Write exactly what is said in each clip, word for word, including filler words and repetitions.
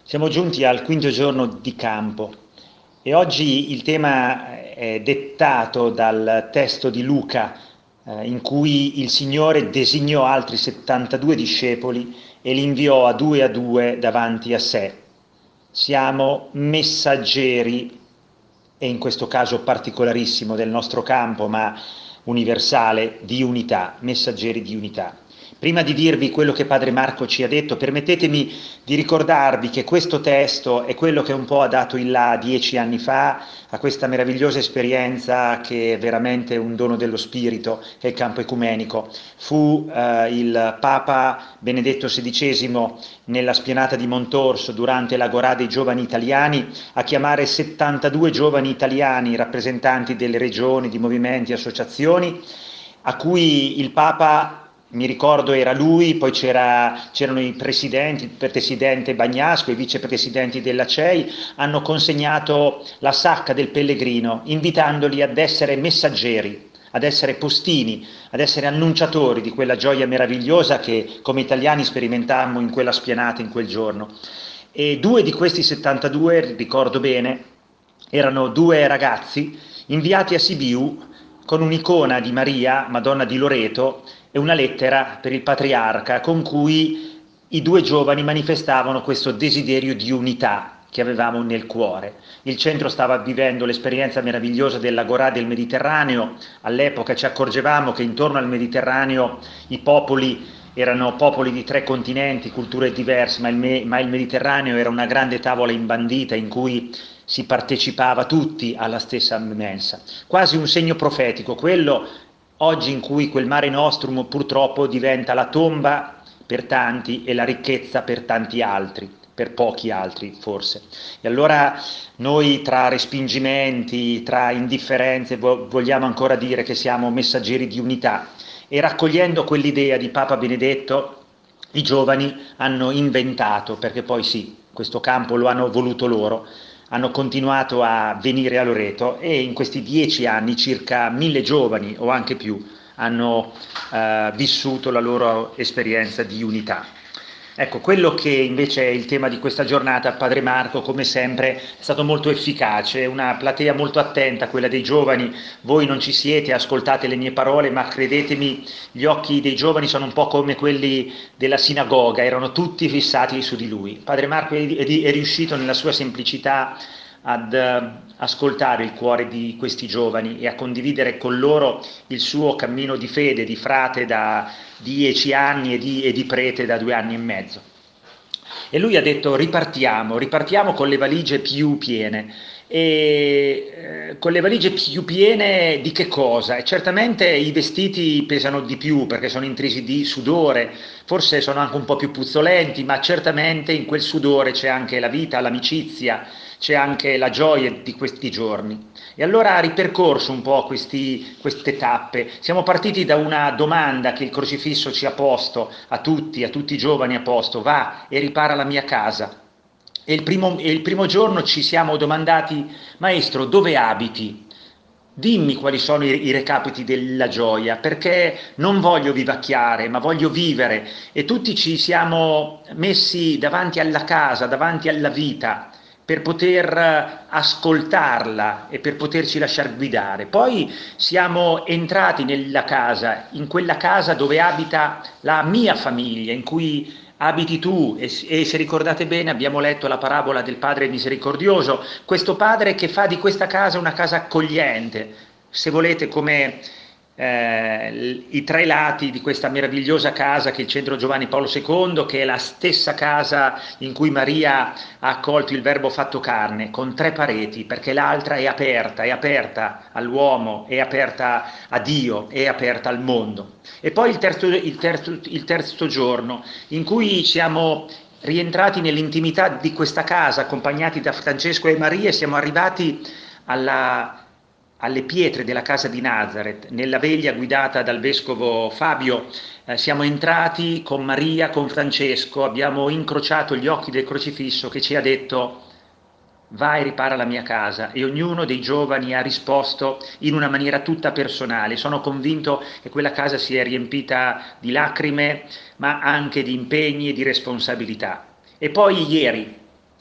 Siamo giunti al quinto giorno di campo e oggi il tema è dettato dal testo di Luca, eh, in cui il Signore designò altri settantadue discepoli e li inviò a due a due davanti a sé. Siamo messaggeri, e in questo caso particolarissimo del nostro campo, ma universale, di unità, messaggeri di unità. Prima di dirvi quello che Padre Marco ci ha detto, permettetemi di ricordarvi che questo testo è quello che un po' ha dato il là dieci anni fa a questa meravigliosa esperienza che è veramente un dono dello Spirito, che è il campo ecumenico. Fu eh, il Papa Benedetto sedicesimo nella spianata di Montorso durante l'Agorà dei giovani italiani a chiamare settantadue giovani italiani, rappresentanti delle regioni, di movimenti, associazioni, a cui il Papa, mi ricordo, era lui, poi c'erano i presidenti, il presidente Bagnasco, i vicepresidenti della C E I, hanno consegnato la sacca del pellegrino, invitandoli ad essere messaggeri, ad essere postini, ad essere annunciatori di quella gioia meravigliosa che come italiani sperimentammo in quella spianata, in quel giorno. E due di questi settantadue, ricordo bene, erano due ragazzi inviati a Sibiu con un'icona di Maria, Madonna di Loreto, e una lettera per il patriarca con cui i due giovani manifestavano questo desiderio di unità che avevamo nel cuore. Il centro stava vivendo l'esperienza meravigliosa dell'Agorà del Mediterraneo. All'epoca ci accorgevamo che intorno al Mediterraneo i popoli erano popoli di tre continenti, culture diverse, ma il, ma il Mediterraneo era una grande tavola imbandita in cui si partecipava tutti alla stessa mensa. Quasi un segno profetico, quello oggi in cui quel Mare Nostrum purtroppo diventa la tomba per tanti e la ricchezza per tanti altri, per pochi altri forse. E allora noi tra respingimenti, tra indifferenze vogliamo ancora dire che siamo messaggeri di unità e raccogliendo quell'idea di Papa Benedetto i giovani hanno inventato, perché poi sì, questo campo lo hanno voluto loro, hanno continuato a venire a Loreto e in questi dieci anni circa mille giovani o anche più hanno eh, vissuto la loro esperienza di unità. Ecco, quello che invece è il tema di questa giornata, Padre Marco, come sempre, è stato molto efficace, una platea molto attenta, quella dei giovani. Voi non ci siete, ascoltate le mie parole, ma credetemi, gli occhi dei giovani sono un po' come quelli della sinagoga, erano tutti fissati su di lui. Padre Marco è, è, è riuscito nella sua semplicità ad uh, ascoltare il cuore di questi giovani e a condividere con loro il suo cammino di fede, di frate da dieci anni e di, e di prete da due anni e mezzo. E lui ha detto ripartiamo, ripartiamo con le valigie più piene. E eh, con le valigie più piene di che cosa? E certamente i vestiti pesano di più perché sono intrisi di sudore, forse sono anche un po' più puzzolenti, ma certamente in quel sudore c'è anche la vita, l'amicizia, c'è anche la gioia di questi giorni. E allora ha ripercorso un po' questi, queste tappe. Siamo partiti da una domanda che il crocifisso ci ha posto a tutti, a tutti i giovani ha posto: va e ripara la mia casa. E il primo, e il primo giorno ci siamo domandati: maestro, dove abiti? Dimmi quali sono i, i recapiti della gioia, perché non voglio vivacchiare, ma voglio vivere. E tutti ci siamo messi davanti alla casa, davanti alla vita, per poter ascoltarla e per poterci lasciar guidare. Poi siamo entrati nella casa, in quella casa dove abita la mia famiglia, in cui abiti tu, e, e se ricordate bene abbiamo letto la parabola del Padre misericordioso, questo Padre che fa di questa casa una casa accogliente, se volete come eh, i tre lati di questa meravigliosa casa che è il Centro Giovanni Paolo secondo, che è la stessa casa in cui Maria ha accolto il Verbo fatto carne, con tre pareti, perché l'altra è aperta, è aperta all'uomo, è aperta a Dio, è aperta al mondo. E poi il terzo, il terzo, il terzo giorno, in cui siamo rientrati nell'intimità di questa casa, accompagnati da Francesco e Maria, siamo arrivati alla, alle pietre della casa di Nazareth, nella veglia guidata dal vescovo Fabio. Eh, siamo entrati con Maria, con Francesco, abbiamo incrociato gli occhi del crocifisso che ci ha detto: vai e ripara la mia casa, e ognuno dei giovani ha risposto in una maniera tutta personale. Sono convinto che quella casa si è riempita di lacrime, ma anche di impegni e di responsabilità. E poi ieri,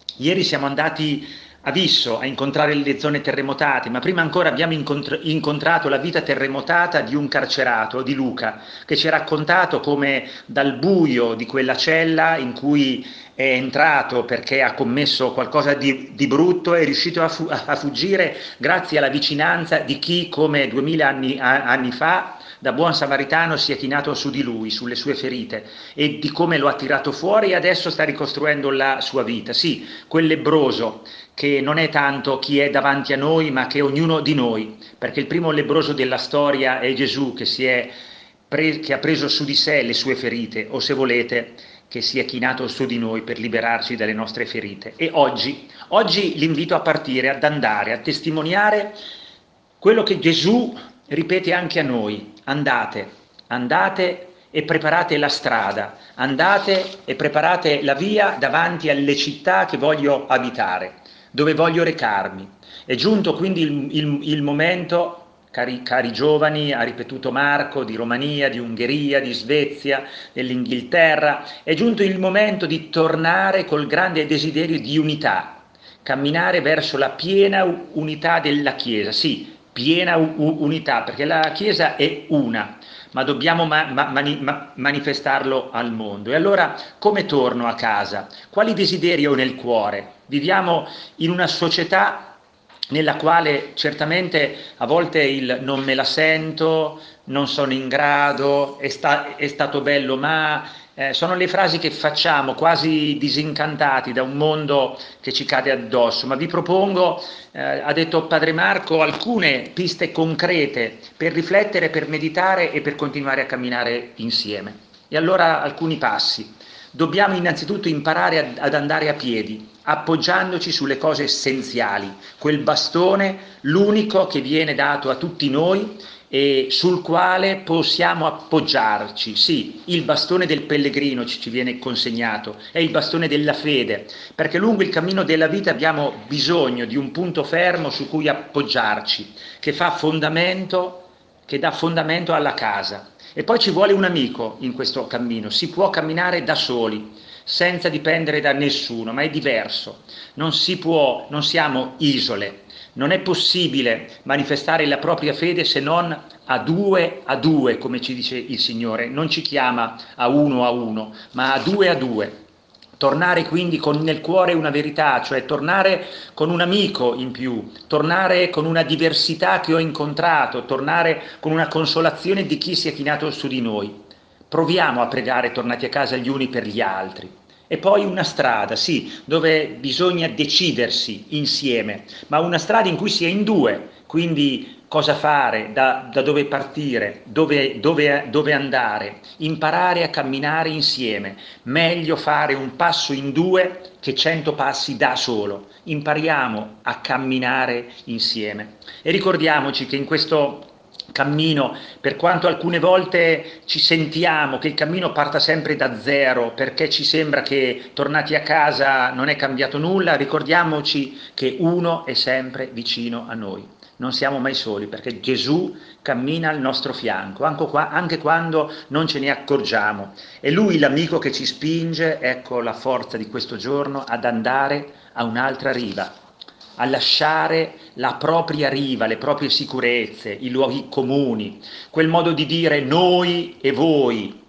Ieri siamo andati a Visso a incontrare le zone terremotate, ma prima ancora abbiamo incontr- incontrato la vita terremotata di un carcerato, di Luca, che ci ha raccontato come dal buio di quella cella in cui è entrato perché ha commesso qualcosa di, di brutto, è riuscito a, fu- a fuggire grazie alla vicinanza di chi, come duemila anni, a- anni fa, da buon samaritano si è chinato su di lui, sulle sue ferite, e di come lo ha tirato fuori e adesso sta ricostruendo la sua vita. Sì, quel lebbroso che non è tanto chi è davanti a noi, ma che è ognuno di noi, perché il primo lebbroso della storia è Gesù che, si è pre- che ha preso su di sé le sue ferite, o se volete, che si è chinato su di noi per liberarci dalle nostre ferite. E oggi, oggi l'invito a partire, ad andare, a testimoniare quello che Gesù ripete anche a noi: andate, andate e preparate la strada, andate e preparate la via davanti alle città che voglio abitare, dove voglio recarmi. È giunto quindi il, il, il momento, cari, cari giovani, ha ripetuto Marco, di Romania, di Ungheria, di Svezia, dell'Inghilterra, è giunto il momento di tornare col grande desiderio di unità, camminare verso la piena unità della Chiesa, sì, piena unità, perché la Chiesa è una, ma dobbiamo ma ma mani ma manifestarlo al mondo. E allora come torno a casa? Quali desideri ho nel cuore? Viviamo in una società nella quale certamente a volte il non me la sento, non sono in grado, è, sta è stato bello ma, eh, sono le frasi che facciamo quasi disincantati da un mondo che ci cade addosso. Ma vi propongo, eh, ha detto Padre Marco, alcune piste concrete per riflettere, per meditare e per continuare a camminare insieme. E allora alcuni passi. Dobbiamo innanzitutto imparare ad andare a piedi, appoggiandoci sulle cose essenziali, quel bastone, l'unico che viene dato a tutti noi e sul quale possiamo appoggiarci. Sì, il bastone del pellegrino ci, ci viene consegnato, è il bastone della fede, perché lungo il cammino della vita abbiamo bisogno di un punto fermo su cui appoggiarci, che fa fondamento, che dà fondamento alla casa. E poi ci vuole un amico in questo cammino, si può camminare da soli, senza dipendere da nessuno, ma è diverso. Non si può, non siamo isole, non è possibile manifestare la propria fede se non a due a due, come ci dice il Signore, non ci chiama a uno a uno, ma a due a due. Tornare quindi con nel cuore una verità, cioè tornare con un amico in più, tornare con una diversità che ho incontrato, tornare con una consolazione di chi si è chinato su di noi. Proviamo a pregare tornati a casa gli uni per gli altri. E poi una strada, sì, dove bisogna decidersi insieme, ma una strada in cui si è in due, quindi cosa fare, da, da dove partire, dove, dove, dove andare, imparare a camminare insieme. Meglio fare un passo in due che cento passi da solo. Impariamo a camminare insieme. E ricordiamoci che in questo cammino, per quanto alcune volte ci sentiamo che il cammino parta sempre da zero, perché ci sembra che tornati a casa non è cambiato nulla, ricordiamoci che uno è sempre vicino a noi. Non siamo mai soli, perché Gesù cammina al nostro fianco, anche quando non ce ne accorgiamo. È Lui l'amico che ci spinge, ecco la forza di questo giorno, ad andare a un'altra riva, a lasciare la propria riva, le proprie sicurezze, i luoghi comuni, quel modo di dire noi e voi.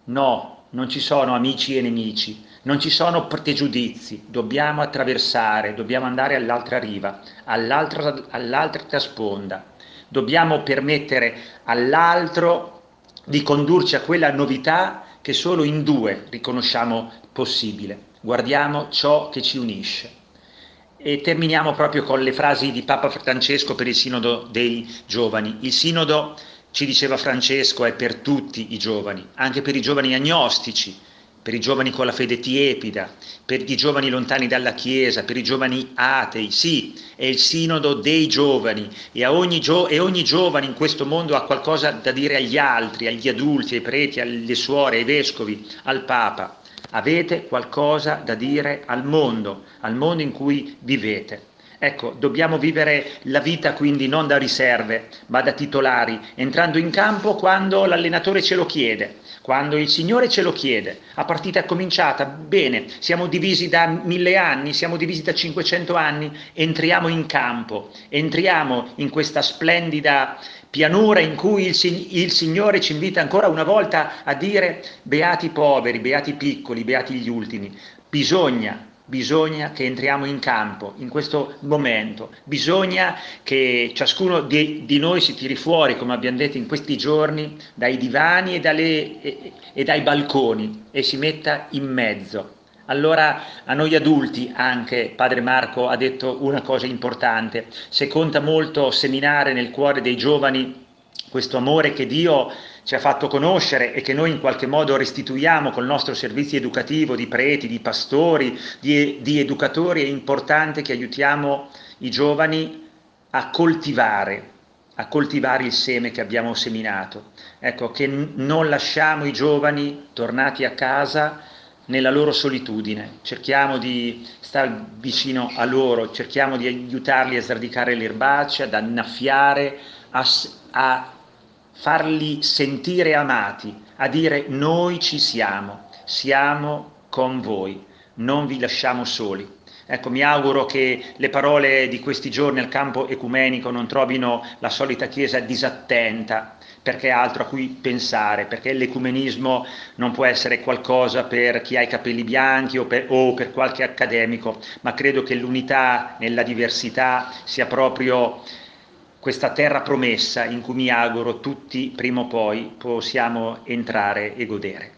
No, non ci sono amici e nemici, non ci sono pregiudizi, dobbiamo attraversare, dobbiamo andare all'altra riva, all'altra, all'altra sponda. Dobbiamo permettere all'altro di condurci a quella novità che solo in due riconosciamo possibile. Guardiamo ciò che ci unisce. E terminiamo proprio con le frasi di Papa Francesco per il Sinodo dei Giovani. Il Sinodo, ci diceva Francesco, è per tutti i giovani, anche per i giovani agnostici, per i giovani con la fede tiepida, per i giovani lontani dalla Chiesa, per i giovani atei. Sì, è il Sinodo dei giovani e, a ogni, gio e ogni giovane in questo mondo ha qualcosa da dire agli altri, agli adulti, ai preti, alle suore, ai vescovi, al Papa. Avete qualcosa da dire al mondo, al mondo in cui vivete. Ecco, dobbiamo vivere la vita quindi non da riserve, ma da titolari, entrando in campo quando l'allenatore ce lo chiede, quando il Signore ce lo chiede. La partita è cominciata, bene, siamo divisi da mille anni, siamo divisi da cinquecento anni, entriamo in campo, entriamo in questa splendida pianura in cui il, il Signore ci invita ancora una volta a dire: beati i poveri, beati i piccoli, beati gli ultimi. Bisogna Bisogna che entriamo in campo in questo momento, bisogna che ciascuno di, di noi si tiri fuori, come abbiamo detto in questi giorni, dai divani e, dalle, e, e dai balconi e si metta in mezzo. Allora a noi adulti anche Padre Marco ha detto una cosa importante: se conta molto seminare nel cuore dei giovani questo amore che Dio ci ha fatto conoscere e che noi in qualche modo restituiamo col nostro servizio educativo di preti, di pastori, di, di educatori, è importante che aiutiamo i giovani a coltivare, a coltivare il seme che abbiamo seminato. Ecco, che non lasciamo i giovani tornati a casa nella loro solitudine, cerchiamo di stare vicino a loro, cerchiamo di aiutarli a sradicare le erbacce, ad annaffiare, a, a farli sentire amati, a dire: noi ci siamo, siamo con voi, non vi lasciamo soli. Ecco, mi auguro che le parole di questi giorni al campo ecumenico non trovino la solita Chiesa disattenta, perché ha altro a cui pensare, perché l'ecumenismo non può essere qualcosa per chi ha i capelli bianchi o per, o per qualche accademico, ma credo che l'unità nella diversità sia proprio questa terra promessa in cui mi auguro tutti prima o poi possiamo entrare e godere.